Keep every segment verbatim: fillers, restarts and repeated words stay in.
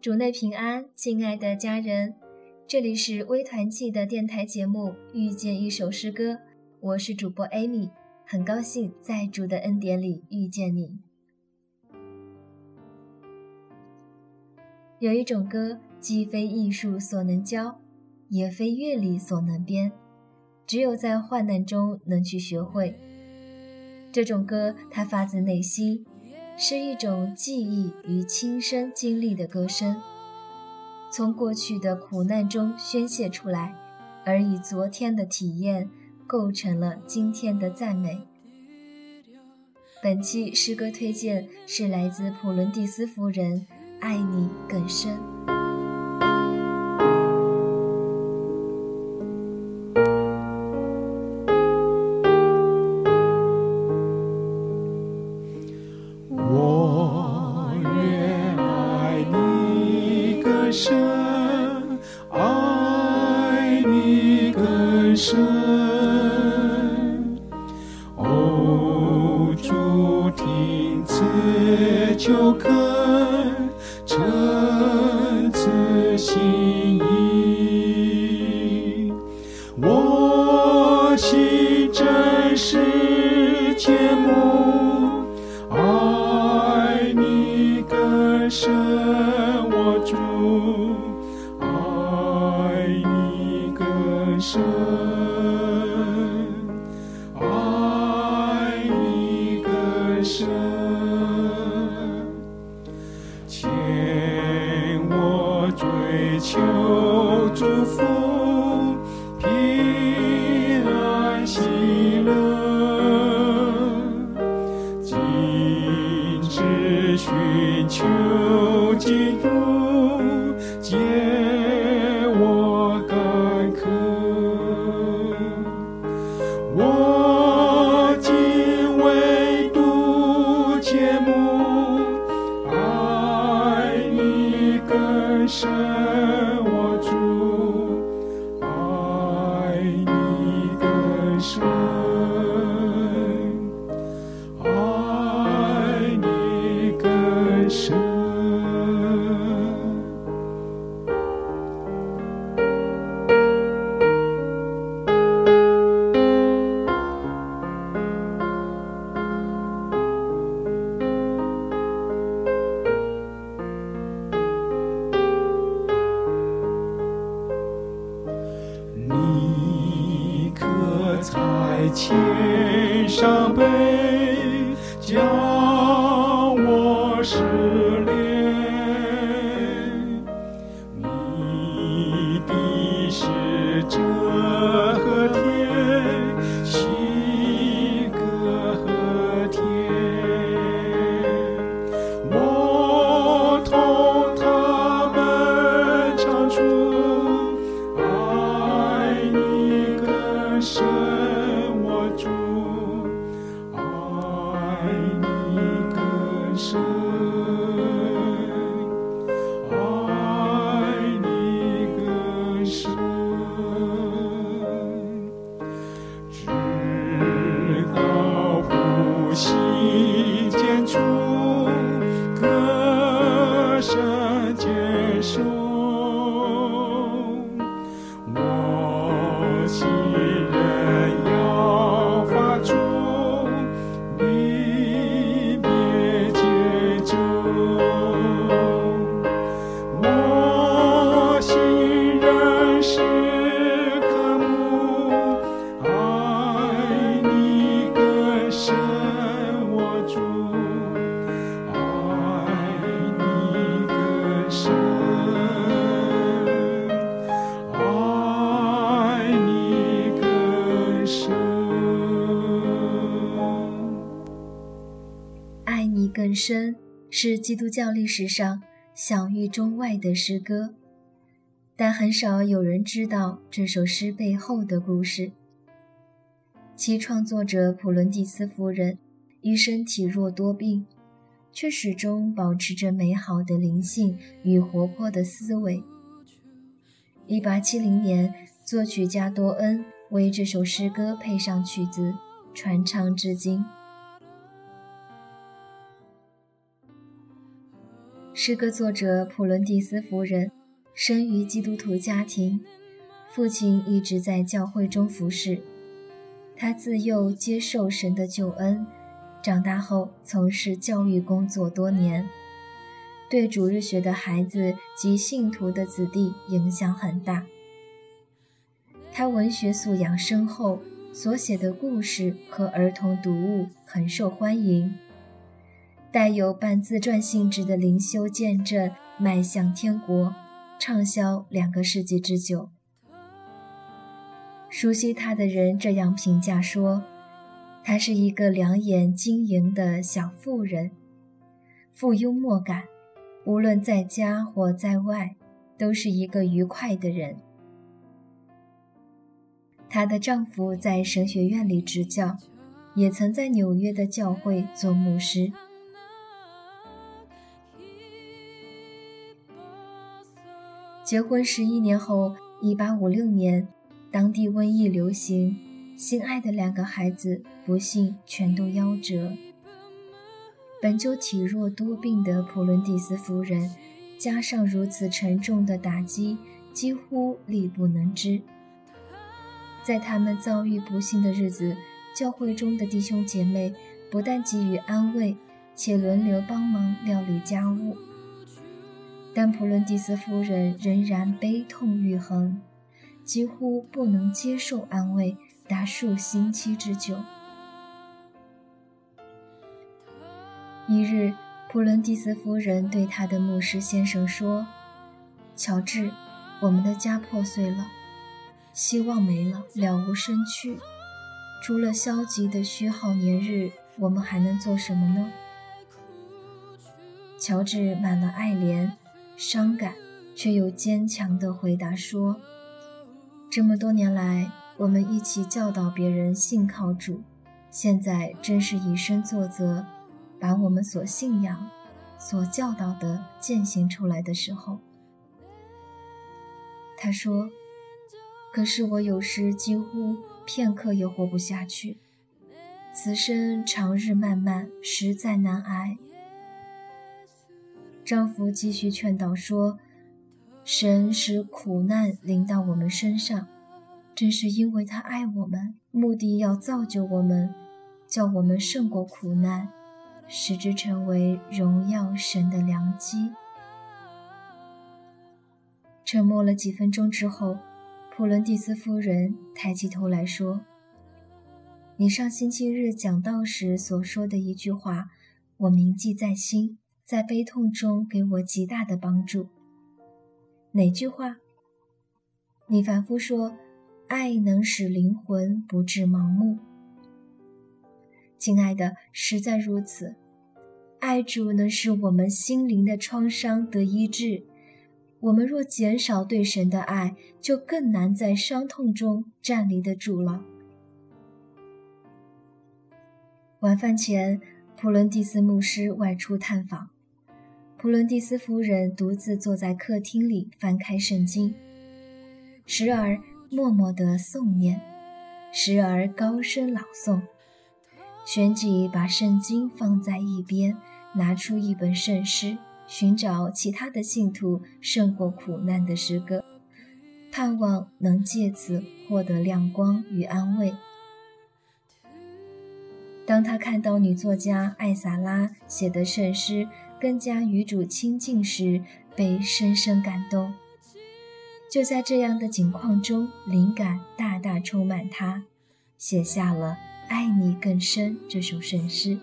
主内平安，亲爱的家人，这里是微团契的电台节目遇见一首诗歌，我是主播 Amy， 很高兴在主的恩典里遇见你。有一种歌，既非艺术所能教，也非乐理所能编，只有在患难中能去学会。这种歌它发自内心，是一种记忆与亲身经历的歌声，从过去的苦难中宣泄出来，而以昨天的体验构成了今天的赞美。本期诗歌推荐是来自普伦蒂斯夫人《爱你更深》。 我愿爱你更深，爱你更深。哦，主听此求恳，诚挚心意。我心真实切慕，爱你更深，我主，爱你更深，爱你更深。牵我追求祝福，平安喜乐，今只寻求基督，解我干渴。我今唯独切慕，爱你更深，我主，爱你更深，爱你更深。你可在千上悲，将我失恋，你的使者和天，喜歌和天，我同他们唱出爱你更深，我主，爱你更深，爱你更深，直到呼吸间处，歌声接受。我心仍要发出离别节奏，我心仍是渴慕，爱你更深，我主，爱你更深，爱你更深。 爱你更深是基督教历史上享誉中外的诗歌，但很少有人知道这首诗背后的故事。其创作者普伦蒂斯夫人一生体弱多病，却始终保持着美好的灵性与活泼的思维。一八七零年，作曲家多恩为这首诗歌配上曲子，传唱至今。 诗歌作者普伦蒂斯夫人生于基督徒家庭，父亲一直在教会中服侍。他自幼接受神的救恩，长大后从事教育工作多年，对主日学的孩子及信徒的子弟影响很大。他文学素养深厚，所写的故事和儿童读物很受欢迎。带有半自传性质的灵修见证《迈向天国》畅销两个世纪之久。熟悉他的人这样评价说，他是一个两眼晶莹的小妇人，富幽默感，无论在家或在外，都是一个愉快的人。她的丈夫在神学院里执教，也曾在纽约的教会做牧师。结婚十一年后，一八五六年，当地瘟疫流行，心爱的两个孩子不幸全都夭折。本就体弱多病的普伦蒂斯夫人，加上如此沉重的打击，几乎力不能支。在他们遭遇不幸的日子，教会中的弟兄姐妹不但给予安慰，且轮流帮忙料理家务。但普伦蒂斯夫人仍然悲痛欲横，几乎不能接受安慰，达数星期之久。一日，普伦蒂斯夫人对她的牧师先生说：“乔治，我们的家破碎了，希望没了，了无生趣。除了消极的虚耗年日，我们还能做什么呢？”乔治满了爱怜、伤感，却又坚强地回答说：“这么多年来，我们一起教导别人信靠主，现在真是以身作则，把我们所信仰、所教导的践行出来的时候。”他说：“可是我有时几乎片刻也活不下去，此生长日漫漫，实在难挨。”丈夫继续劝导说：“神使苦难临到我们身上，正是因为他爱我们，目的要造就我们，叫我们胜过苦难，使之成为荣耀神的良机。”沉默了几分钟之后，普伦蒂斯夫人抬起头来说：“你上星期日讲道时所说的一句话，我铭记在心，在悲痛中给我极大的帮助。”“哪句话？”“你反复说，爱能使灵魂不致盲目。”“亲爱的，实在如此。爱主能使我们心灵的创伤得医治。我们若减少对神的爱，就更难在伤痛中站立得住了。”晚饭前，普伦蒂斯牧师外出探访，普伦蒂斯夫人独自坐在客厅里翻开圣经，时而默默地诵念，时而高声朗诵，旋即把圣经放在一边，拿出一本圣诗，寻找其他的信徒胜过苦难的诗歌，盼望能借此获得亮光与安慰。当他看到女作家艾萨拉写的圣诗更加与主亲近时，被深深感动。就在这样的景况中，灵感大大充满他，写下了《爱你更深》这首圣诗。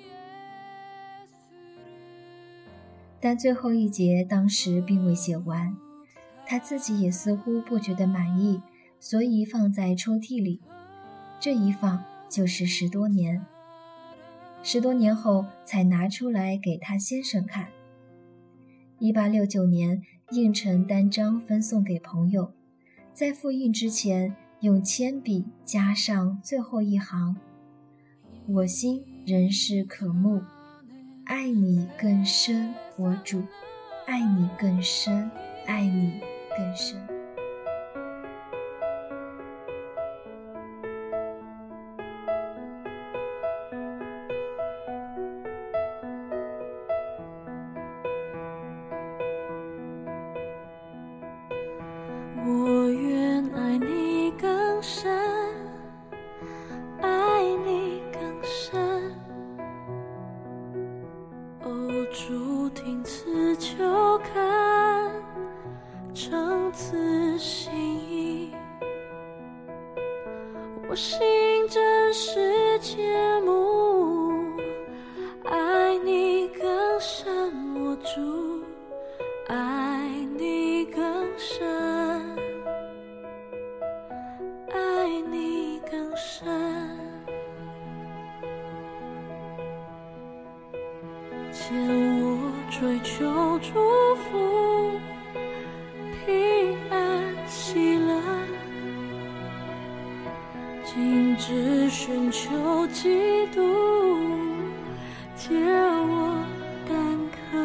但最后一节当时并未写完，他自己也似乎不觉得满意，所以放在抽屉里。这一放就是十多年，十多年后才拿出来给他先生看。一八六九年，印成单张分送给朋友，在复印之前，用铅笔加上最后一行：“我心仍是渴慕，爱你更深，我主，爱你更深，爱你更深。” 我心真是切慕，爱你更深，握住，爱你更深，爱你更深。牵我追求祝福，平安喜乐，禁止寻求嫉妒，借我干渴。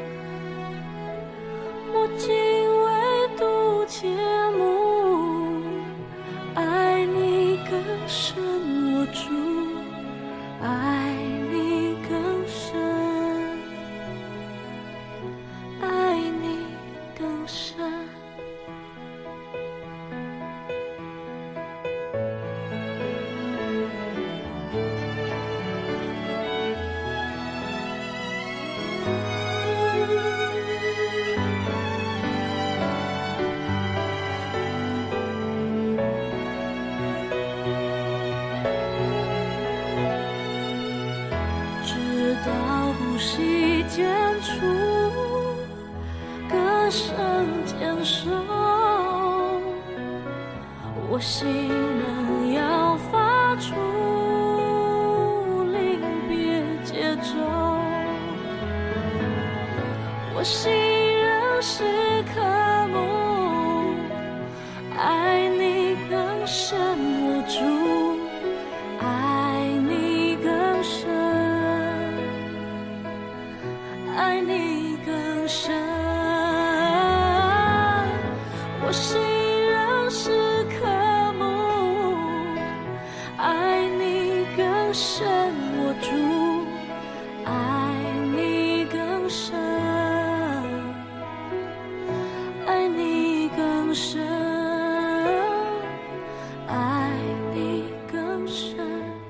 我仅唯独切慕，爱你更深，握住，爱你更深，爱你更深。直到呼吸间处，歌声坚守，我心仍要发出临别节奏，我心仍是渴慕，爱你更深，握住，爱你更深，爱你更深，我心仍是渴慕，爱你更深，握住，爱你更深，爱你更深，爱你更深，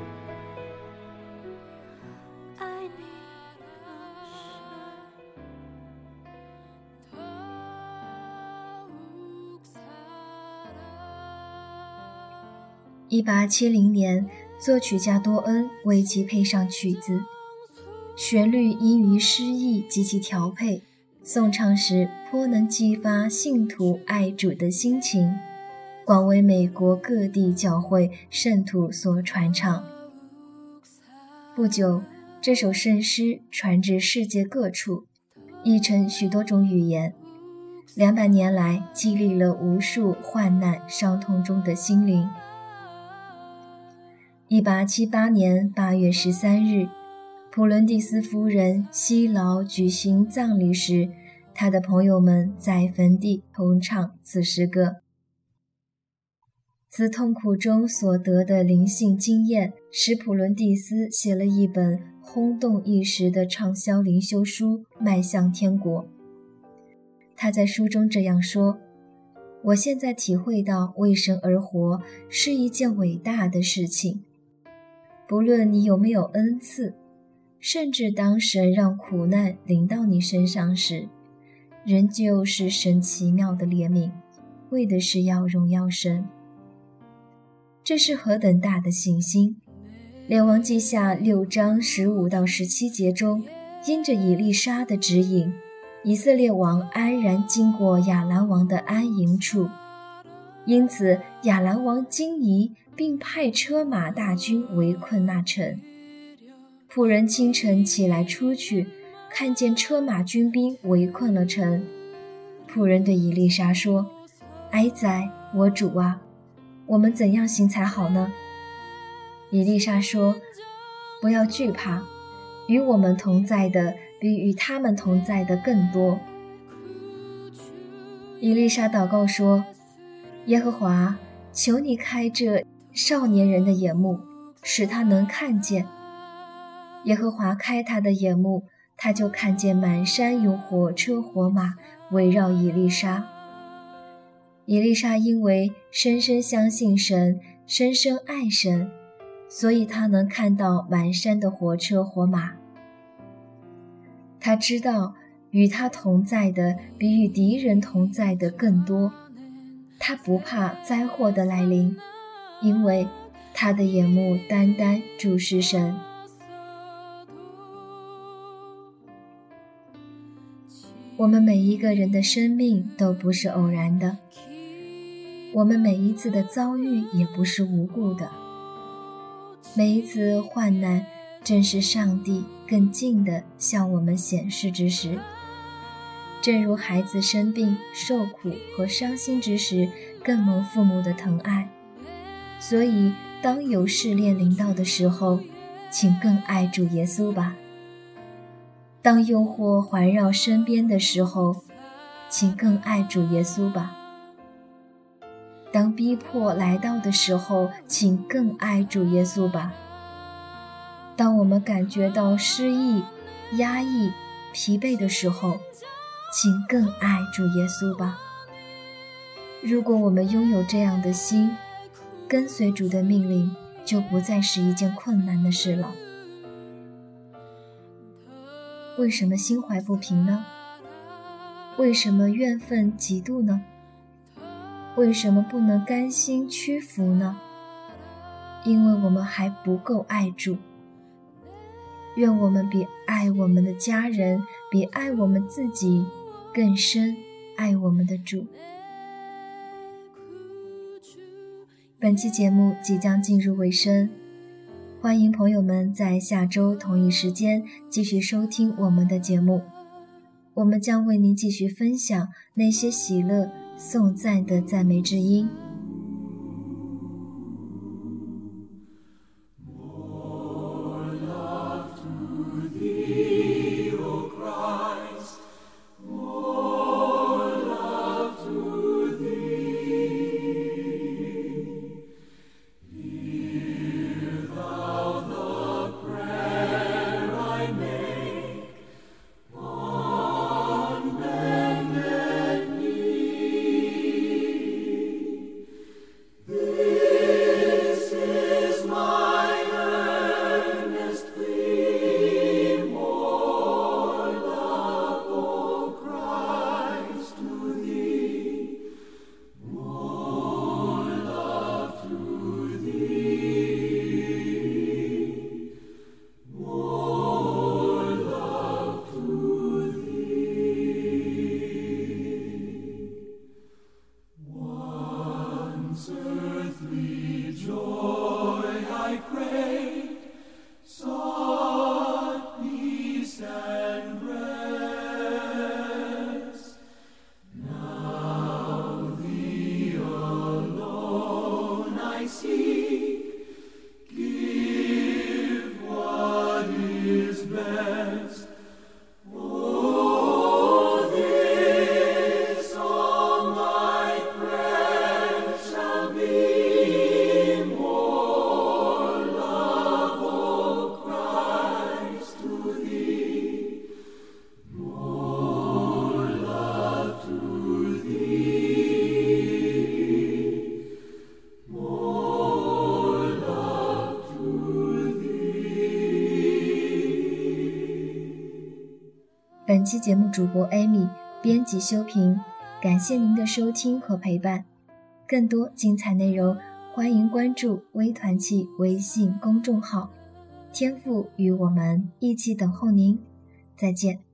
爱你更深。 一八七零年，作曲家多恩为其配上曲子，旋律因于诗意及其调配，颂唱时颇能激发信徒爱主的心情，广为美国各地教会圣徒所传唱。不久，这首圣诗传至世界各处，译成许多种语言，两百年来激励了无数患难伤痛中的心灵。一八七八年八月十三日，普伦蒂斯夫人西劳举行葬礼时，他的朋友们在坟地同唱此诗歌。自痛苦中所得的灵性经验，使普伦蒂斯写了一本轰动一时的畅销灵修书《迈向天国》。他在书中这样说：我现在体会到为神而活是一件伟大的事情，不论你有没有恩赐，甚至当神让苦难临到你身上时，仍旧是神奇妙的怜悯，为的是要荣耀神。这是何等大的信心！列王记下六章十五到十七节中，因着以利沙的指引，以色列王安然经过亚兰王的安营处，因此亚兰王惊疑，并派车马大军围困那城。仆人清晨起来出去，看见车马军兵围困了城。仆人对以利沙说：哀哉，我主啊，我们怎样行才好呢？以利沙说：不要惧怕，与我们同在的比与他们同在的更多。以利沙祷告说：耶和华，求你开这少年人的眼目，使他能看见。耶和华开他的眼目，他就看见满山有火车火马围绕以利沙。以利沙因为深深相信神，深深爱神，所以他能看到满山的火车火马。他知道与他同在的比与敌人同在的更多，他不怕灾祸的来临，因为他的眼目单单注视神。我们每一个人的生命都不是偶然的，我们每一次的遭遇也不是无故的，每一次患难正是上帝更近地向我们显示之时。正如孩子生病、受苦和伤心之时更蒙父母的疼爱，所以当有试炼临到的时候，请更爱主耶稣吧。当诱惑环绕身边的时候，请更爱主耶稣吧。当逼迫来到的时候，请更爱主耶稣吧。当我们感觉到失意、压抑、疲惫的时候，请更爱主耶稣吧。如果我们拥有这样的心，跟随主的命令就不再是一件困难的事了。为什么心怀不平呢？为什么怨愤嫉妒呢？为什么不能甘心屈服呢？因为我们还不够爱主。愿我们比爱我们的家人，比爱我们自己更深爱我们的主。本期节目即将进入尾声，欢迎朋友们在下周同一时间继续收听我们的节目。我们将为您继续分享那些喜乐颂赞的赞美之音。本期节目主播 Amy， 编辑修平，感谢您的收听和陪伴。更多精彩内容，欢迎关注微团契微信公众号，天父与我们一起等候您。再见。